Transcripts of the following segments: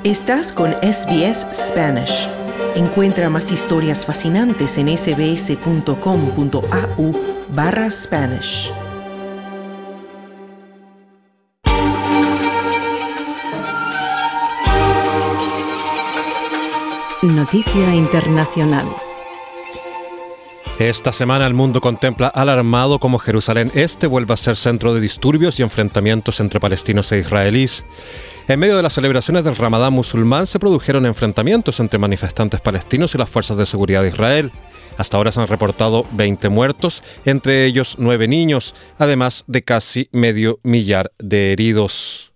Estás con SBS Spanish. Encuentra más historias fascinantes en sbs.com.au/Spanish. Noticia internacional. Esta semana el mundo contempla alarmado cómo Jerusalén Este vuelve a ser centro de disturbios y enfrentamientos entre palestinos e israelíes. En medio de las celebraciones del Ramadán musulmán se produjeron enfrentamientos entre manifestantes palestinos y las fuerzas de seguridad de Israel. Hasta ahora se han reportado 20 muertos, entre ellos 9 niños, además de casi medio millar de heridos.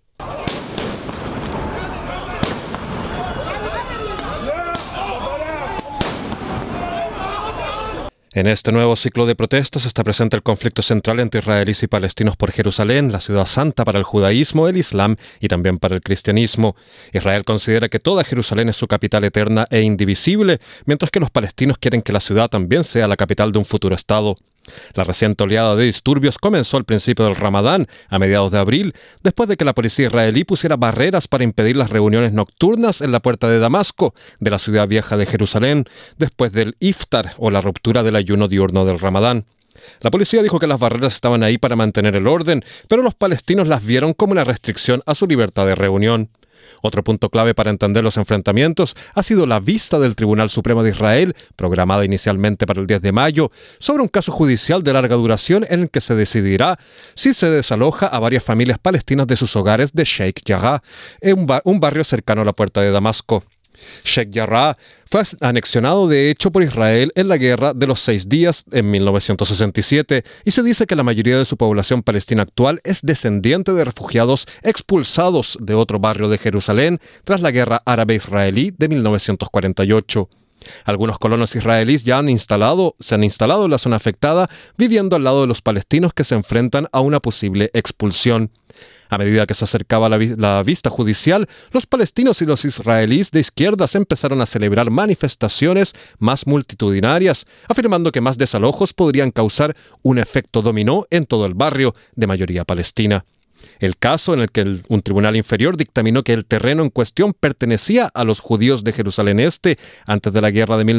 En este nuevo ciclo de protestas está presente el conflicto central entre israelíes y palestinos por Jerusalén, la ciudad santa para el judaísmo, el islam y también para el cristianismo. Israel considera que toda Jerusalén es su capital eterna e indivisible, mientras que los palestinos quieren que la ciudad también sea la capital de un futuro Estado. La reciente oleada de disturbios comenzó al principio del Ramadán, a mediados de abril, después de que la policía israelí pusiera barreras para impedir las reuniones nocturnas en la puerta de Damasco, de la ciudad vieja de Jerusalén, después del iftar o la ruptura del ayuno diurno del Ramadán. La policía dijo que las barreras estaban ahí para mantener el orden, pero los palestinos las vieron como una restricción a su libertad de reunión. Otro punto clave para entender los enfrentamientos ha sido la vista del Tribunal Supremo de Israel, programada inicialmente para el 10 de mayo, sobre un caso judicial de larga duración en el que se decidirá si se desaloja a varias familias palestinas de sus hogares de Sheikh Jarrah, un barrio cercano a la puerta de Damasco. Sheikh Jarrah fue anexionado de hecho por Israel en la Guerra de los 6 Días en 1967 y se dice que la mayoría de su población palestina actual es descendiente de refugiados expulsados de otro barrio de Jerusalén tras la Guerra Árabe-Israelí de 1948. Algunos colonos israelíes se han instalado en la zona afectada, viviendo al lado de los palestinos que se enfrentan a una posible expulsión. A medida que se acercaba la vista judicial, los palestinos y los israelíes de izquierdas empezaron a celebrar manifestaciones más multitudinarias, afirmando que más desalojos podrían causar un efecto dominó en todo el barrio, de mayoría palestina. El caso en el que un tribunal inferior dictaminó que el terreno en cuestión pertenecía a los judíos de Jerusalén Este antes de la guerra de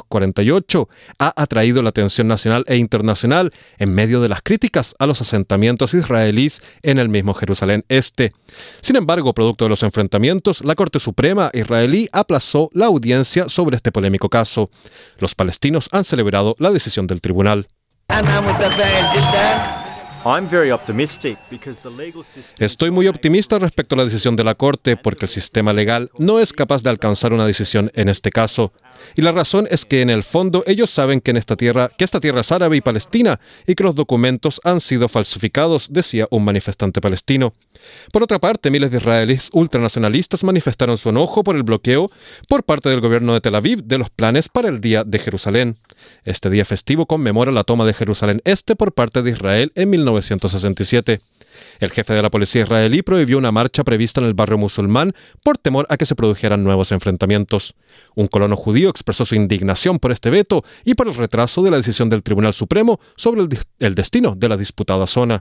1948 ha atraído la atención nacional e internacional en medio de las críticas a los asentamientos israelíes en el mismo Jerusalén Este. Sin embargo, producto de los enfrentamientos, la Corte Suprema israelí aplazó la audiencia sobre este polémico caso. Los palestinos han celebrado la decisión del tribunal. Estoy muy optimista respecto a la decisión de la Corte porque el sistema legal no es capaz de alcanzar una decisión en este caso. Y la razón es que en el fondo ellos saben que esta tierra es árabe y palestina y que los documentos han sido falsificados, decía un manifestante palestino. Por otra parte, miles de israelíes ultranacionalistas manifestaron su enojo por el bloqueo por parte del gobierno de Tel Aviv de los planes para el Día de Jerusalén. Este día festivo conmemora la toma de Jerusalén Este por parte de Israel en 1967. El jefe de la policía israelí prohibió una marcha prevista en el barrio musulmán por temor a que se produjeran nuevos enfrentamientos. Un colono judío expresó su indignación por este veto y por el retraso de la decisión del Tribunal Supremo sobre el destino de la disputada zona.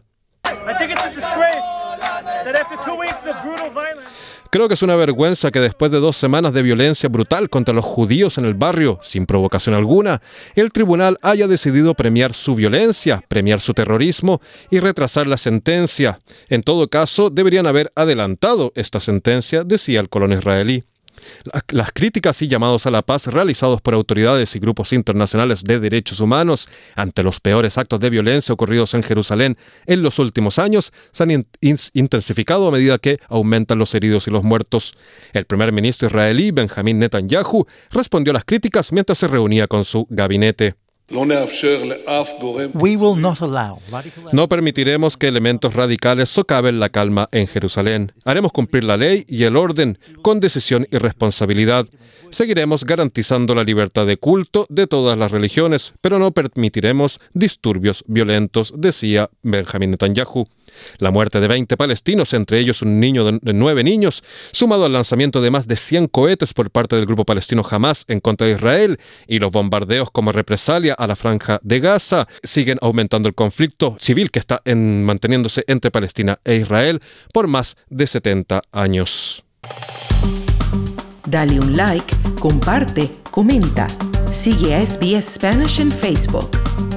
Creo que es una vergüenza que después de 2 semanas de violencia brutal contra los judíos en el barrio, sin provocación alguna, el tribunal haya decidido premiar su violencia, premiar su terrorismo y retrasar la sentencia. En todo caso, deberían haber adelantado esta sentencia, decía el colono israelí. Las críticas y llamados a la paz realizados por autoridades y grupos internacionales de derechos humanos ante los peores actos de violencia ocurridos en Jerusalén en los últimos años se han intensificado a medida que aumentan los heridos y los muertos. El primer ministro israelí, Benjamin Netanyahu, respondió a las críticas mientras se reunía con su gabinete. No permitiremos que elementos radicales socaven la calma en Jerusalén. Haremos cumplir la ley y el orden con decisión y responsabilidad. Seguiremos garantizando la libertad de culto de todas las religiones, pero no permitiremos disturbios violentos, decía Benjamin Netanyahu. La muerte de 20 palestinos, entre ellos un niño de 9 niños, sumado al lanzamiento de más de 100 cohetes por parte del grupo palestino Hamas en contra de Israel y los bombardeos como represalia a la franja de Gaza, siguen aumentando el conflicto civil que está manteniéndose entre Palestina e Israel por más de 70 años. Dale un like, comparte, comenta. Sigue a SBS Spanish en Facebook.